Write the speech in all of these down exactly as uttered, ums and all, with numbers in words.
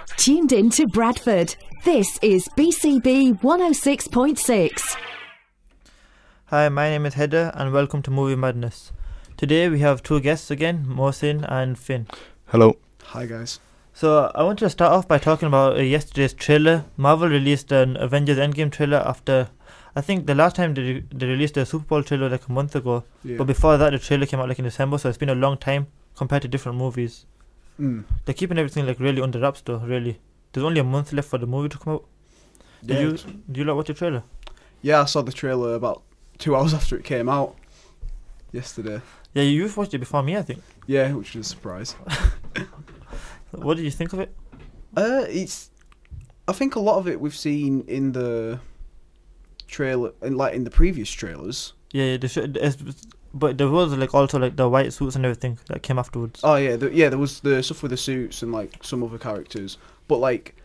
Tuned in to Bradford. This is B C B one oh six point six. Hi, my name is Heather and welcome to Movie Madness. Today we have two guests again, Mohsin and Finn. Hello. Hi guys. So I want to start off by talking about uh, yesterday's trailer. Marvel released an Avengers Endgame trailer after, I think the last time they, re- they released a Super Bowl trailer like a month ago. Yeah. But before that the trailer came out like in December, so it's been a long time compared to different movies. Mm. They're keeping everything like really under wraps though, really. There's only a month left for the movie to come out. Did Yeah, you it's- did you like watch the trailer? Yeah, I saw the trailer about two hours after it came out yesterday. Yeah, you watched it before me, I think. Yeah, which was a surprise. What did you think of it? Uh, it's. I think a lot of it we've seen in the trailer, and like in the previous trailers. Yeah, yeah, they should, it's, but there was like also like the white suits and everything that came afterwards. Oh yeah, the, yeah. There was the stuff with the suits and like some other characters, but like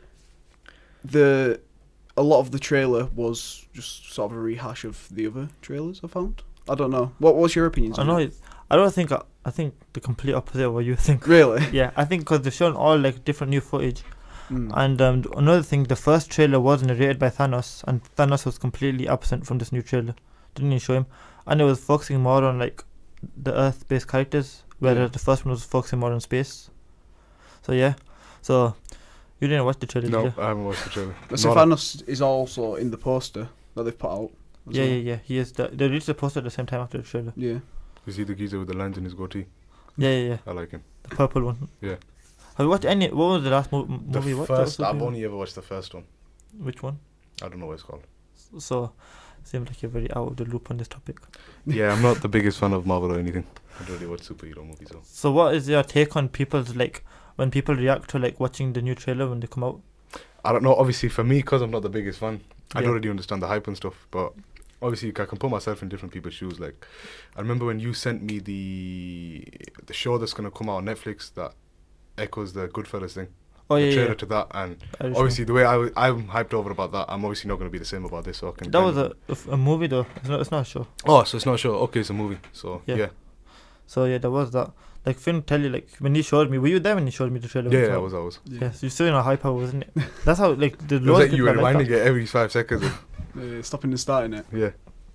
the a lot of the trailer was just sort of a rehash of the other trailers I found. I don't know. What was your opinions? I on know. it? It's, I don't think. I, I think the complete opposite of what you think. Really? Yeah, I think because they've shown all like different new footage, Mm. and um, another thing, the first trailer was narrated by Thanos, and Thanos was completely absent from this new trailer. Didn't even show him, and it was focusing more on like the Earth-based characters, whereas Yeah. the first one was focusing more on space. So yeah, so you didn't watch the trailer, No, did you? I haven't watched the trailer. So Not a- Thanos is also in the poster that they've put out. as Yeah, well. yeah, yeah. He is. The, they released the poster at the same time after the trailer. Yeah. Is he the geezer with the lines in his goatee? Yeah, yeah, yeah. I like him. The purple one. Yeah. Have you watched any? What was the last mo- m- The movie? you watched? first, That was I've super- only ever watched the first one. Which one? I don't know what it's called. So, seems like you're very out of the loop on this topic. Yeah, I'm not the biggest fan of Marvel or anything. I don't really watch superhero movies though. So, what is your take on people's like when people react to like watching the new trailer when they come out? I don't know. Obviously, for me, because I'm not the biggest fan, I Yeah. don't really understand the hype and stuff. But obviously, I can put myself in different people's shoes. Like, I remember when you sent me the the show that's gonna come out on Netflix that echoes the Goodfellas thing. Oh the yeah, trailer yeah. to that, and Irishman. obviously the way I w- I'm hyped over about that, I'm obviously not going to be the same about this. So I can. That kind was of- a, a f- a movie though. It's not. It's not a show. Oh, so it's not a show. Okay, it's a movie. So Yeah. yeah, So yeah, there was that. Like Finn tell you like when he showed me. Were you there when he showed me the trailer? yeah, when it yeah, I came was, I was. out? Yes, you're still in a hype hour, wasn't it? That's how like the It was loads like of you were people are like reminding that. it every five seconds. Uh, stopping and starting it. Yeah.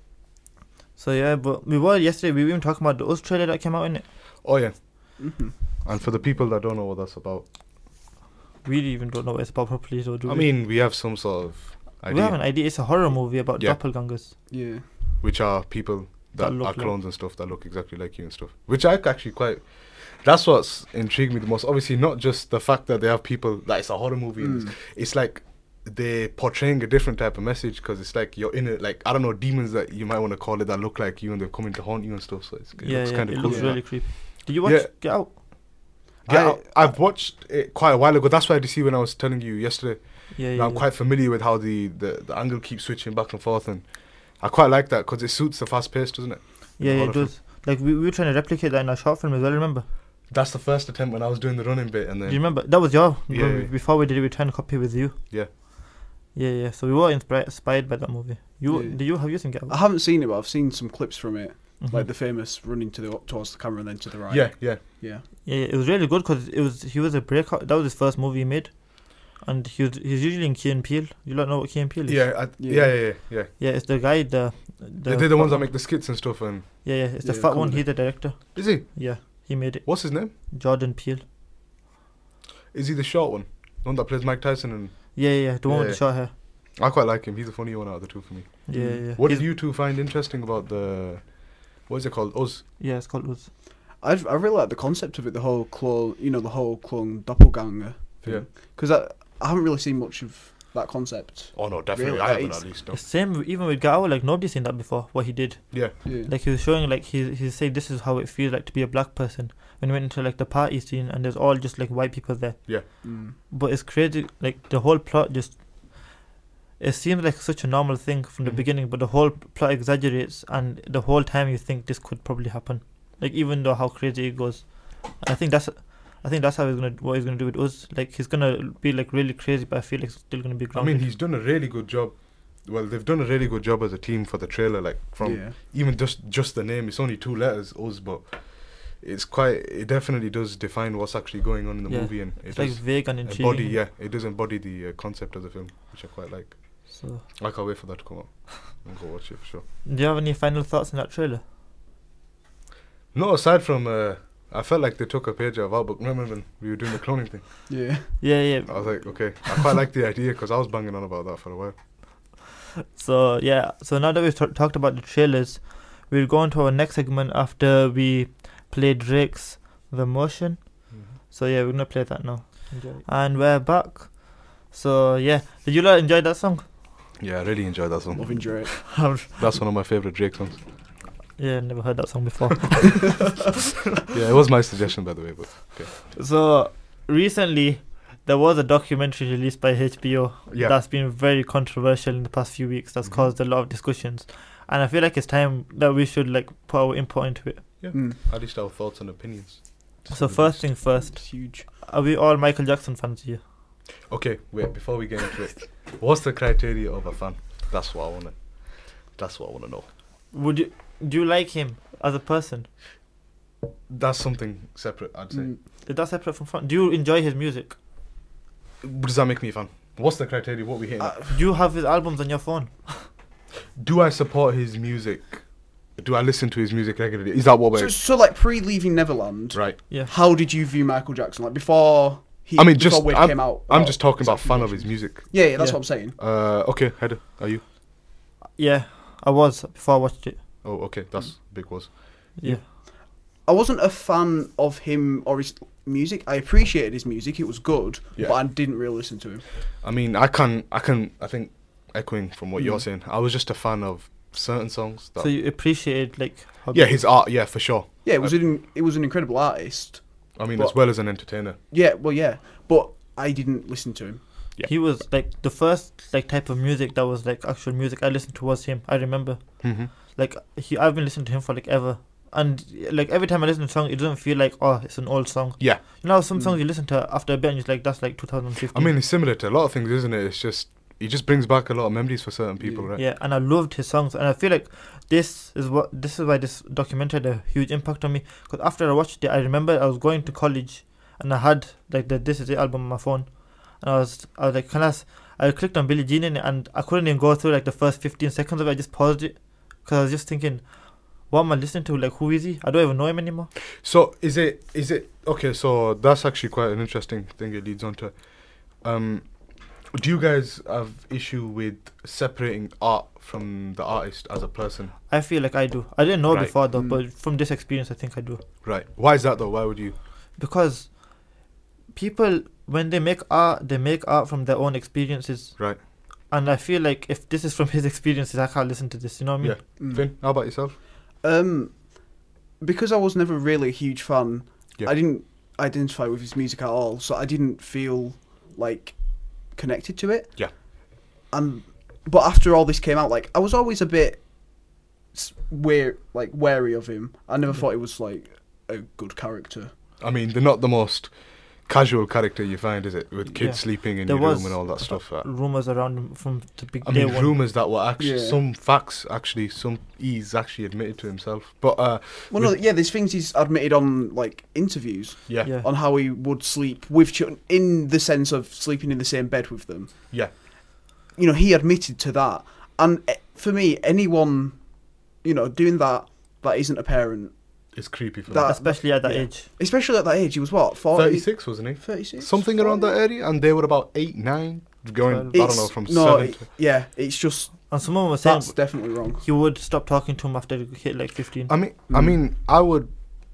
So yeah, but we were yesterday. We were even talking about the Us trailer that came out in it. Oh yeah. Mm-hmm. And for the people that don't know what that's about, We even don't know what it's about properly. So do I we? mean, we have some sort of we idea, have an idea. It's a horror movie about Yeah. doppelgangers. Yeah. which are people That that, look are like- clones and stuff that look exactly like you and stuff. Which I actually quite. That's what's intrigued me the most. Obviously, not just the fact that they have people that it's a horror movie. and Mm. It's, it's like they're portraying a different type of message because it's like you're in it. Like I don't know, demons that you might want to call it that look like you and they're coming to haunt you and stuff. So it's, it yeah, looks yeah. kind It of cool. looks yeah. really creepy. Did you watch Yeah. Get Out? Get I- Out- I've watched it quite a while ago. That's why I did see when I was telling you yesterday. Yeah, And yeah. I'm yeah. quite familiar with how the, the, the angle keeps switching back and forth, and I quite like that because it suits the fast pace, doesn't it? Yeah, yeah, horror it film. does. Like we, we were trying to replicate that in our short film as well. Remember? That's the first attempt when I was doing the running bit, and Do then you remember? That was your. Yeah, when we- yeah. Before we did it, we were trying to copy with you. Yeah. Yeah, yeah. So we were inspired inspired by that movie. You Yeah. did you have you seen Get Out? I haven't seen it, but I've seen some clips from it, Mhm. like the famous running to the towards the camera and then to the right. yeah, yeah. Yeah. Yeah, yeah, it was really good because it was he was a breakout. That was his first movie he made, and he was he's usually in Key and Peele. You don't know what Key and Peele is? Yeah, I, Yeah. yeah, yeah, yeah, yeah. Yeah, it's the guy the. the They're the ones fat that make the skits and stuff. And Yeah, yeah. It's the Yeah, fat one. comedy. He's the director. is he? Yeah, he made it. What's his name? Jordan Peele. Is he the short one? The one that plays Mike Tyson, and Yeah, yeah, yeah. The one with Yeah. the short hair. I quite like him. He's the funny one out of the two for me. Yeah, Mm. yeah. What He's- did you two find interesting about the? What is it called? Us. Yeah, it's called Us. I I really like the concept of it, the whole clone, you know, the whole clone doppelganger Yeah. thing. Because I I haven't really seen much of that concept. Oh no, definitely. Really? I haven't It's- at least. No. The same even with Get Out. Like nobody's seen that before. What he did. Yeah. Yeah. Like he was showing like he he said this is how it feels like to be a black person when he went into like the party scene and there's all just like white people there. Mm. But it's crazy like the whole plot just it seems like such a normal thing from the Mhm. beginning, but the whole plot exaggerates and the whole time you think this could probably happen. Like even though how crazy it goes. And I think that's I think that's how he's gonna what he's gonna do with Us. Like he's gonna be like really crazy but I feel like it's still gonna be I grounded. mean, he's done a really good job. Well, they've done a really good job as a team for the trailer. Like from yeah. even just just the name, it's only two letters, Us, but it's quite. It definitely does define what's actually going on in the Yeah. movie, and it It's does like vague and intriguing. embody. Yeah, it does embody the uh, concept of the film, which I quite like. So, I can't wait for that to come out. I'll go watch it for sure. do you have any final thoughts on that trailer? No, aside from, uh, I felt like they took a page out of our book. Remember when we were doing the cloning thing? Yeah. Yeah, yeah. I was like, okay, I quite like the idea because I was banging on about that for a while. So yeah, so now that we've t- talked about the trailers, we'll go on to our next segment after we play Drake's The Motion. So yeah, we're gonna play that now. Enjoy. And we're back. So yeah, did you lot enjoy that song? Yeah, I really enjoyed that song. Loving Drake. That's one of my favorite Drake songs. Yeah, never heard that song before. Yeah, it was my suggestion, by the way. But okay. So recently, there was a documentary released by H B O Yeah. that's been very controversial in the past few weeks. That's Mhm. caused a lot of discussions, and I feel like it's time that we should like put our input into it. Yeah. Mm. At least our thoughts and opinions. So first thing first, It's huge. are we all Michael Jackson fans here? Okay, wait. Before we get into it, what's the criteria of a fan? That's what I wanna. That's what I wanna know. Would you do you like him as a person? That's something separate, I'd say. Mm. Is that separate from fun? Do you enjoy his music? Does that make me a fan? What's the criteria? What we hitting? Uh, at? Do you have his albums on your phone? Do I support his music? Do I listen to his music regularly? Is that what we're So, so like pre-leaving Neverland, right? Yeah. how did you view Michael Jackson? Like before he, I mean, before just- Wade I'm- came out. I'm about just talking about sex fan of conditions. his music. Yeah, yeah, that's Yeah. what I'm saying. Uh, okay, Heather, are you? Yeah, I was before I watched it. Oh, okay, that's big was. Yeah. I wasn't a fan of him or his music. I appreciated his music; it was good, Yeah. but I didn't really listen to him. I mean, I can, I can, I think, echoing from what you're Mm. saying, I was just a fan of certain songs. That, So you appreciated like how yeah, his art, yeah, for sure. Yeah, it was an it was an incredible artist. I mean, But- as well as an entertainer. Yeah, well, yeah, but I didn't listen to him. Yeah. he was like the first like type of music that was like actual music I listened to was him. I remember Mm-hmm. like he I've been listening to him for like ever, and like every time I listen to a song, it doesn't feel like oh it's an old song. Yeah, You know, some Mm. songs you listen to after a bit and it's like that's like two thousand fifteen. I mean, it's similar to a lot of things, isn't it? It's just it just brings back a lot of memories for certain people, Yeah. right? yeah, and I loved his songs, and I feel like this is what this is why this documentary had a huge impact on me. Because after I watched it, I remember I was going to college, and I had like the This Is It album on my phone, and I was I was like, can I? S-? I clicked on Billie Jean in it, and I couldn't even go through like the first fifteen seconds of it. I just paused it because I was just thinking, what am I listening to? Like, who is he? I don't even know him anymore. So is it is it okay? So that's actually quite an interesting thing. It leads on to. Um, do you guys have issue with separating art from the artist as a person? I feel like I do. I didn't know Right. before though, Mm. but from this experience, I think I do. Right. Why is that though? Why would you? Because people, when they make art, they make art from their own experiences. Right. And I feel like if this is from his experiences, I can't listen to this. You know what I mean? Yeah. Mm. Finn, how about yourself? Um, because I was never really a huge fan. Yeah. I didn't identify with his music at all, so I didn't feel like connected to it. Yeah. And but after all this came out, like I was always a bit s- weir like wary of him. I never Yeah. thought he was like a good character. I mean, they're not the most casual character you find, is it? With kids Yeah. sleeping in There your was room and all that stuff. Uh, Rumors around him from the big I day mean, one. rumors that were actually Yeah. some facts. Actually, some he's actually admitted to himself. But uh, Well, no, With- yeah, there's things he's admitted on like interviews yeah, yeah, Yeah. on how he would sleep with children in the sense of sleeping in the same bed with them. yeah, You know, he admitted to that. And eh, for me, anyone, you know, doing that that isn't a parent, it's creepy for That- that. Especially at that yeah. age. especially at that age, he was what, forty? Thirty-six, wasn't he? thirty-six? Something around that area, and they were about eight, nine, going. Twelve. I don't It's- know, from no, seven. it- to, yeah, it's just, And someone was saying that's definitely wrong. he would stop talking to him after he hit like fifteen. I mean, I Mm. mean, I would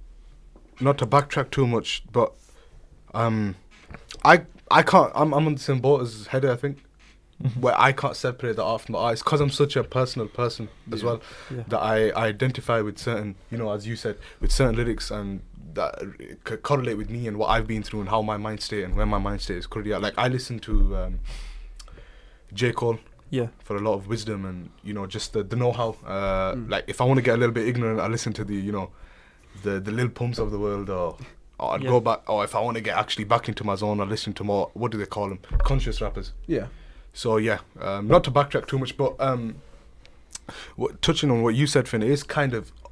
not to backtrack too much, but um, I I can't. I'm I'm on the same boat as Heather, I think, Mhm. where I can't separate the art from the artist because I'm such a personal person as Yeah. well Yeah. that I, I identify with certain, you know, as you said, with certain lyrics and that c- correlate with me and what I've been through and how my mind state and where my mind state is currently at. Like I listen to um, J. Cole Yeah. for a lot of wisdom and, you know, just the, the know-how. Uh, Mm. Like if I want to get a little bit ignorant, I listen to the, you know, the the Lil Pumps of the world, or, or I'd Yeah. go back, or if I want to get actually back into my zone, I listen to more, what do they call them, conscious rappers. Yeah. So yeah, um, not to backtrack too much, but um, what, touching on what you said, Finn, it is kind of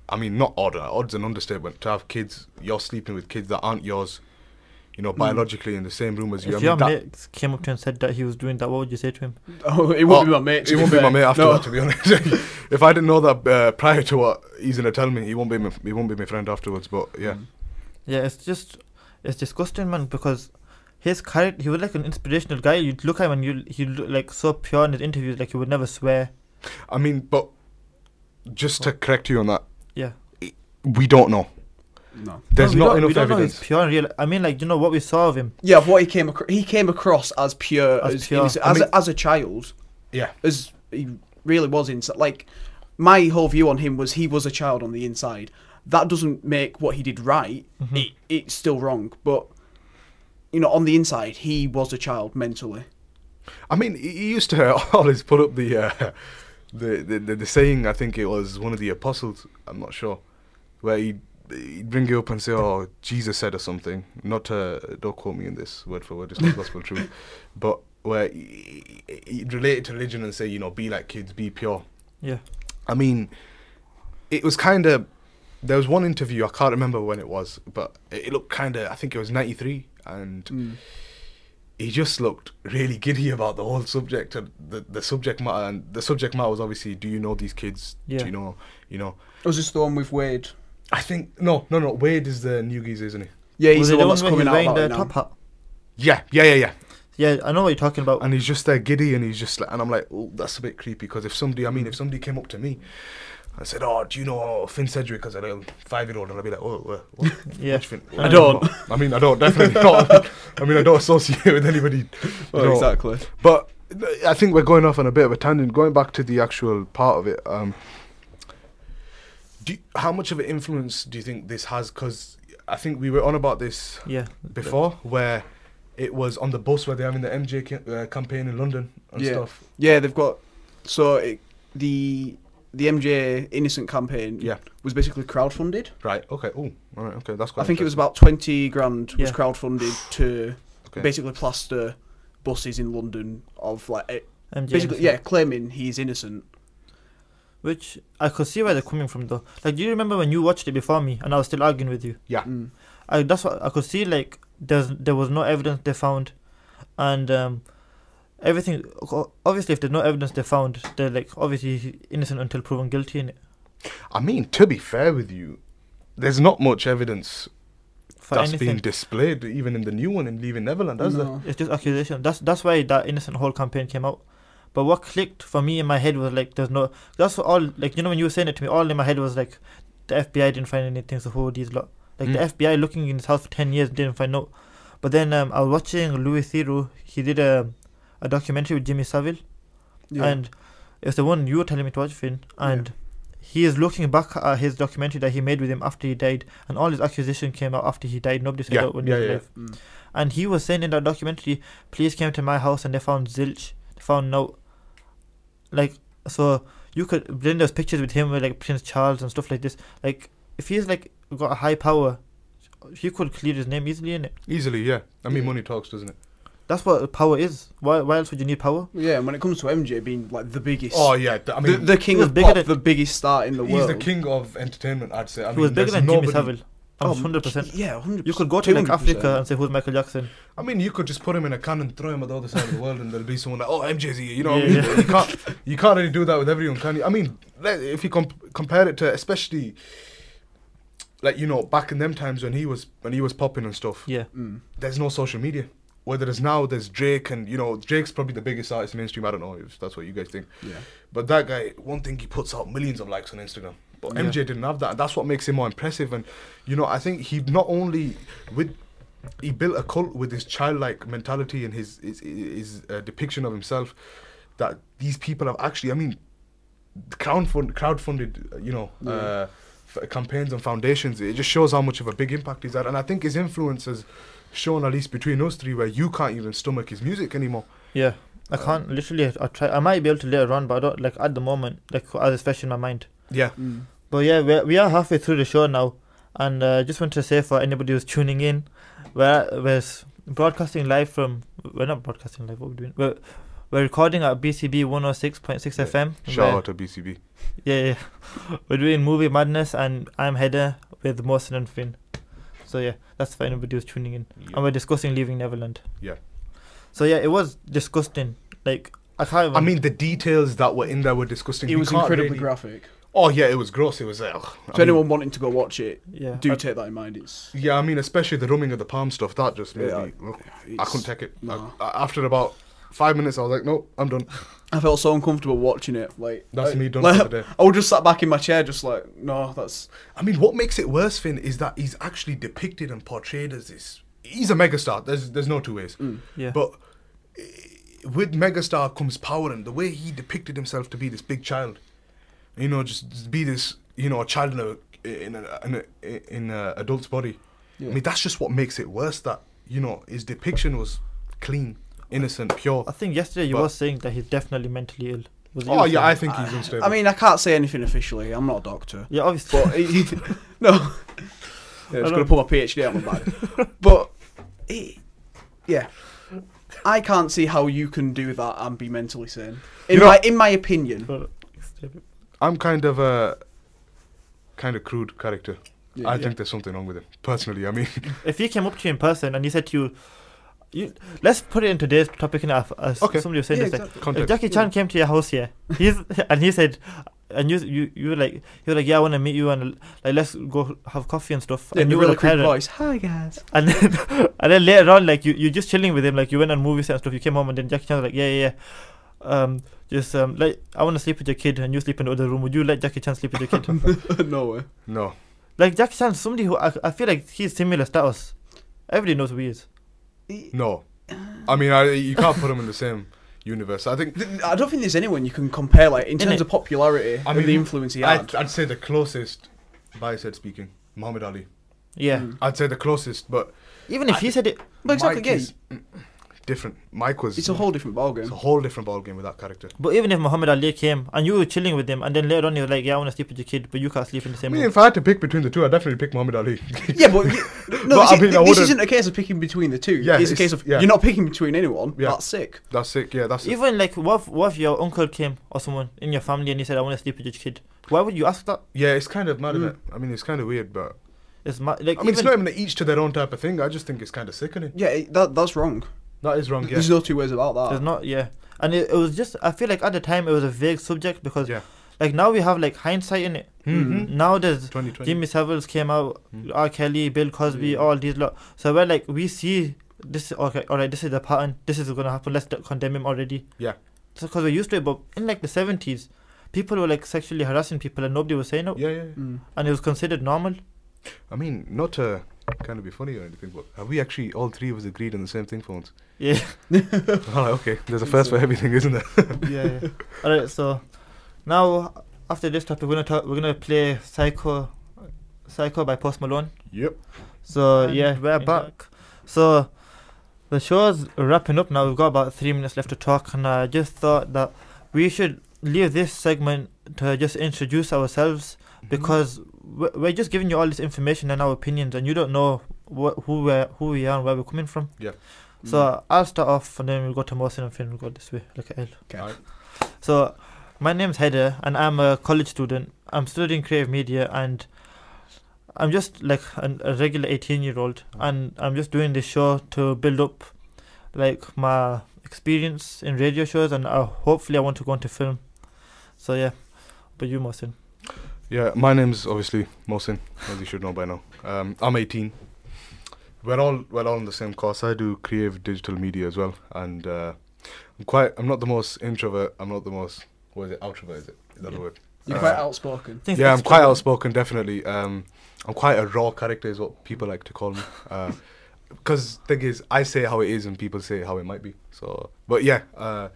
I mean, not odd. Odd's an understatement. To have kids, you're sleeping with kids that aren't yours, you know, biologically in the same room as you. If I your mean, that, mate came up to you and said that he was doing that, what would you say to him? Oh, it won't Oh, be my mate. to he won't be fair. my mate after No. that, to be honest. If I didn't know that uh, prior to what he's gonna tell me, he won't be my, he won't be my friend afterwards. But yeah, Mm. Yeah, it's just, it's disgusting, man, because his character, he was like an inspirational guy. You'd look at him and you, he look like so pure in his interviews, like he would never swear. I mean, but just to correct you on that, Yeah. we don't know. No. There's No, we not don't- enough we don't know evidence. he's pure and real. I mean, like, you know what we saw of him. Yeah, of what he came across, he came across as pure, As as, pure. innocent- I as, mean- a, as a child, Yeah, as he really was inside. Like, my whole view on him was he was a child on the inside. That doesn't make what he did right. Mhm. It, it's still wrong, but you know, on the inside, he was a child mentally. I mean, he he used to always put up the, uh, the, the the the saying. I think it was one of the apostles. I'm not sure, where he he'd bring you up and say, "Oh, Jesus said" or something. Not to don't quote me in this word for word. It's not gospel truth, but where he, he, he'd relate it to religion and say, you know, be like kids, be pure. Yeah. I mean, it was kind of. There was one interview, I can't remember when it was, but it, it looked kind of. I think it was ninety-three, and Mm. he just looked really giddy about the whole subject and the, the subject matter. And the subject matter was obviously, do you know these kids? Yeah. Do you know, you know? Was this the one with Wade? I think no, no, no. Wade is the new geezer, isn't he? Yeah, he's Was the it one the that's one where coming he's out wearing about the it now. top hat? Yeah, yeah, yeah, yeah. Yeah, I know what you're talking about. And he's just there giddy, and he's just like, and I'm like, oh, that's a bit creepy. Because if somebody, I mean, if somebody came up to me and said, oh, do you know Finn Sedgwick as a little five-year-old? And I'd be like, oh, what? what? Yeah. Which Finn? I don't. I mean, I don't, definitely not. I mean, I don't associate with anybody. you Oh, know. exactly. But I think we're going off on a bit of a tangent. Going back to the actual part of it, um, do you, how much of an influence do you think this has? Because I think we were on about this Yeah. before, where it was on the bus where they're having the M J ca- uh, campaign in London and Yeah. stuff. Yeah, they've got so it, the the M J Innocent campaign Yeah. was basically crowdfunded. Right. Okay. Oh. All right. Okay. That's quite. I think it was interesting. about twenty grand was Yeah. crowdfunded to Okay. basically plaster buses in London of like eh, M J basically Anderson. yeah claiming he's innocent. Which I could see where they're coming from though. Like, do you remember when you watched it before me and I was still arguing with you? Yeah. Mm. I that's what I could see. Like, there's there was no evidence they found, and um, everything. o- Obviously, if there's no evidence they found, they're like obviously innocent until proven guilty. In it I mean, to be fair with you, there's not much evidence for that's anything. being displayed, even in the new one in Leaving Neverland, has there? No. It's just accusation. That's that's why that innocent whole campaign came out. But what clicked for me in my head was like, there's no. That's all. Like, you know, when you were saying it to me, all in my head was like, the F B I didn't find anything. So who are these lot? Like Mm. the F B I looking in his house for ten years didn't find out. But then um, I was watching Louis Theroux. He did a a documentary with Jimmy Savile, Yeah. and it's the one you were telling me to watch, Finn. And he is looking back at his documentary that he made with him after he died, and all his accusations came out after he died. Nobody said Yeah, that when yeah, he was yeah. alive. Mm. And he was saying in that documentary, police came to my house and they found zilch. They found no, like, so you could then there's pictures with him with like Prince Charles and stuff like this. Like, if he's like got a high power, he could clear his name easily, innit? Easily, yeah. I mean, Yeah. money talks, doesn't it? That's what power is. Why? Why else would you need power? Yeah, and when it comes to M J being like the biggest, Oh yeah. th- I the, mean, the king was of bigger pop, than- the biggest star in the he's world. the king of entertainment. I'd say. I He mean, was bigger there's than nobody, Jimmy Savile. Oh, hundred percent. Yeah, one hundred percent. You could go to like Africa and say who's Michael Jackson. I mean, you could just put him in a can and throw him at the other side of the world, and there'll be someone like, "Oh, M J's here." You know what Yeah, I mean? yeah. You can't, you can't really do that with everyone, can you? I mean, let- if you comp- compare it to, especially, like you know, back in them times when he was when he was popping and stuff, Yeah. Mm. there's no social media. Whether it's now, there's Drake, and you know, Drake's probably the biggest artist mainstream. I don't know if that's what you guys think. Yeah. But that guy, one thing he puts out millions of likes on Instagram. But Yeah. M J didn't have that, and that's what makes him more impressive. And you know, I think he not only with he built a cult with his childlike mentality and his his, his uh, depiction of himself. That these people have actually, I mean, crowdfund crowdfunded, uh, you know, Yeah. uh, f- campaigns and foundations. It just shows how much of a big impact he's had, and I think his influence has shown, at least between us three, where you can't even stomach his music anymore. Yeah. I can't literally. I try. I might be able to later on, but I don't like at the moment. Like, as it's fresh in my mind. Yeah. Mm. But yeah, we we are halfway through the show now, and uh, just want to say for anybody who's tuning in, we're we're s- broadcasting live from. We're not broadcasting live. What are we doing? We're We're recording at B C B one oh six point six Yeah. F M. Shout where- out to B C B. Yeah, yeah. We're doing Movie Madness, and I'm Heather with Mohsin and Finn. So yeah, that's for anybody who's tuning in. Yeah. And we're discussing Leaving Neverland. Yeah. So yeah, it was disgusting. Like, I can't even... I mean, the details that were in there were disgusting. It You was can't incredibly really- graphic. Oh yeah, it was gross. It was. Uh, So anyone wanting to go watch it, yeah. do I- take that in mind. It's, Yeah, I mean, especially the rubbing of the palm stuff. That just made Yeah, me. ugh, I it's- couldn't take it. I- no. I- after about five minutes, I was like, no, I'm done. I felt so uncomfortable watching it. Like That's I, me done like, for the day. I would just sat back in my chair, just like, no, that's I mean, what makes it worse, Finn, is that he's actually depicted and portrayed as this. He's a megastar. There's there's no two ways. mm. Yeah. But eh, with megastar comes power, and the way he depicted himself to be this big child, you know, just, just be this, you know, a child in a in a in a, in a adult's body. Yeah. I mean, that's just what makes it worse. That, you know, his depiction was clean, innocent, pure. I think yesterday you But- were saying that he's definitely mentally ill. Was it Oh you yeah, I saying? think he's unstable. I mean, I can't say anything officially. I'm not a doctor, Yeah, obviously. but it, no, yeah, I was I gonna don't- put my PhD out my bag. But it, yeah, I can't see how you can do that and be mentally sane. In You know- my in my opinion, But- I'm kind of a kind of crude character. Yeah. I Yeah. think there's something wrong with him. Personally, I mean, If he came up to you in person and he said to you, you let's put it in today's topic in as Okay. somebody was saying Yeah, this. Like, exactly. if context. Jackie Chan came to your house here, he's and he said, and you you you were like you were like, yeah, I want to meet you and like let's go have coffee and stuff. Yeah, and the you were really the creepy parent. voice. Hi guys. And then and then later on, like you you just chilling with him, like you went on movies and stuff. You came home and then Jackie Chan was like, yeah, yeah, yeah. Um, just um, like I want to sleep with your kid and you sleep in the other room. Would you let Jackie Chan sleep with your kid? No way. No. Like Jackie Chan's somebody who I, I feel like he's similar status. Everybody knows who he is. No. I mean, I, you can't put him in the same universe. I think. Th- I don't think there's anyone you can compare, like in terms Innit? of popularity I and mean, the influence he had. I'd, I'd say the closest, by said speaking, Muhammad Ali. Yeah. Mm. I'd say the closest, but Even if he said it, But exactly, Mike yeah, is mm, different. Mike was. it's a whole different ballgame. It's a whole different ballgame with that character. but even if Muhammad Ali came and you were chilling with him and then later on he was like, yeah, I want to sleep with your kid, but you can't sleep in the I same mean, room. if I had to pick between the two, I'd definitely pick Muhammad Ali. Yeah, but y- no, But this, I is- mean, I this wouldn't- isn't a case of picking between the two. Yeah, it's a it's- case of yeah. you're not picking between anyone. Yeah. That's sick. That's sick. Yeah, that's it. Even like, what if, what if your uncle came or someone in your family and he said, I want to sleep with your kid? Why would you ask that? Yeah, it's kind of mad, isn't Mm. it? I mean, it's kind of weird, but It's ma- like I mean, it's even, not even a each to their own type of thing. I just think it's kind of sickening. Yeah, it, that that's wrong. That is wrong. Yeah. There's no two ways about that. there's not, yeah. And it, it was just, I feel like at the time it was a vague subject because Yeah. like now we have like hindsight in it. Mm-hmm. Now there's twenty twenty. Jimmy Savile's came out, Mm. R. Kelly, Bill Cosby, Yeah. all these lot. So we're like, we see this, okay, alright, this is the pattern, this is gonna happen, let's d- condemn him already. Yeah. Because we're used to it, but in like the seventies, people were like sexually harassing people and nobody was saying it. Yeah, yeah, yeah. Mm. And it was considered normal. I mean, not to kind of be funny or anything, but have we actually all three of us agreed on the same thing for once? Yeah. Oh, okay. There's a first for everything, isn't there? yeah, yeah. Alright, so now after this topic, we're gonna talk, we're gonna play Psycho, Psycho by Post Malone. Yep. So And yeah, we're in back. So the show's wrapping up now. We've got about three minutes left to talk, and I just thought that we should leave this segment to just introduce ourselves because we're we're just giving you all this information and our opinions, and you don't know wh- who we are, who we are, and where we're coming from. Yeah. So I'll start off, and then we'll go to Mohsin and Finn. We'll go this way, like a L. Okay. Alright. So my name's Heather, and I'm a college student. I'm studying creative media, and I'm just like an, a regular eighteen-year-old, and I'm just doing this show to build up, like my experience in radio shows, and uh, hopefully I want to go into film. So yeah, but you, Mohsin. Yeah, my name's obviously Mohsin, as you should know by now. Um, I'm eighteen. We're all we're all in the same course. I do creative digital media as well, and uh, I'm quite. I'm not the most introvert. I'm not the most. What is it? Outrovert? Is it? Is that Yeah. the word? You're Uh, quite outspoken. Things Yeah, like I'm quite struggle. outspoken, definitely. Um, I'm quite a raw character, is what people like to call me. Because thing is, I say how it is, and people say how it might be. So, but yeah, uh,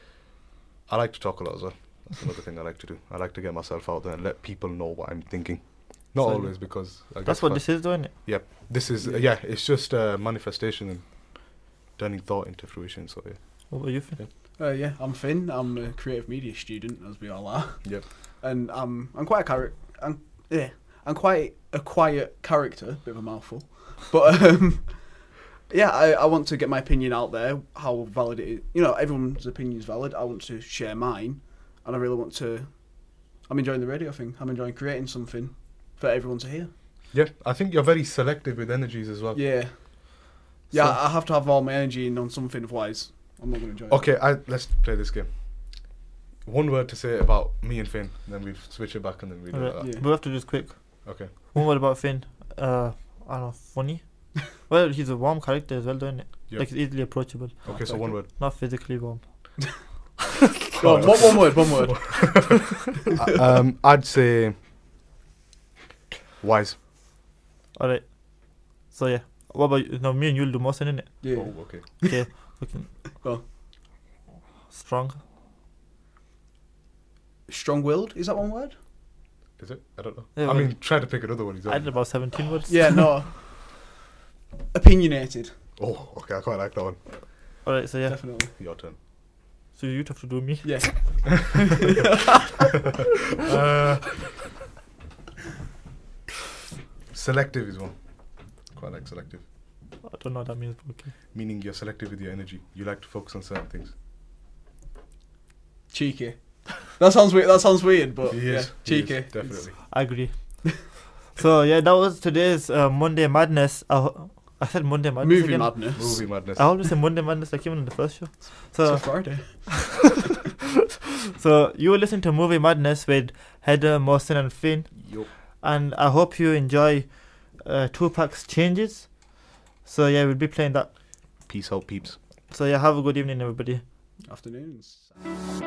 I like to talk a lot as well. That's another thing I like to do. I like to get myself out there and let people know what I'm thinking. Not So, always, because I That's guess what fa- this is, doing it. This is. Uh, yeah, it's just a manifestation and turning thought into fruition. So yeah. What about you, Finn? Uh, yeah, I'm Finn. I'm a creative media student, as we all are. Yep. And I'm I'm quite a character. I'm yeah. I'm quite a quiet character. Bit of a mouthful, but um, yeah, I, I want to get my opinion out there. How valid it is. You know, everyone's opinion is valid. I want to share mine, and I really want to. I'm enjoying the radio thing. I'm enjoying creating something for everyone to hear. Yeah, I think you're very selective with energies as well. Yeah. Yeah, So- I have to have all my energy in on something, otherwise I'm not going to enjoy it. Okay, I, let's play this game. One word to say about me and Finn, then we switch it back and then we do Alright. that. Yeah. We have to do this quick. Okay. One word about Finn. Uh, I don't know, funny. Well, he's a warm character as well, don't it? Yeah. Like, he's easily approachable. Okay, so one word. Not physically warm. Go on, one, one word, one word. Uh, um, I'd say wise. Alright. So, yeah. What about you? No, me and you'll do most, innit? Yeah. Oh, okay. Okay. We can. Go. Strong. Strong-willed, is that one word? Is it? I don't know. Yeah, I well- mean, try to pick another one. He's I did about seventeen words. Yeah, no. Opinionated. Oh, okay. I quite like that one. Alright, so yeah. Definitely. Your turn. So you'd have to do me. Yeah. Uh, selective is one. Quite like selective. I don't know what that means, but okay. Meaning you're selective with your energy. You like to focus on certain things. Cheeky. That sounds weird. That sounds weird, but He yeah, is. he is, cheeky. definitely. I agree. So, yeah, that was today's uh, Monday Madness. I, ho- I said Monday Madness. Movie again. madness. Movie madness. I always say Monday Madness, like even in the first show. So, It's a Friday. so you were listening to Movie Madness with Heather, Mohsin, and Finn, Yup. and I hope you enjoy uh, Tupac's Changes. So yeah, we'll be playing that. Peace out, peeps. So yeah, have a good evening, everybody. Afternoons.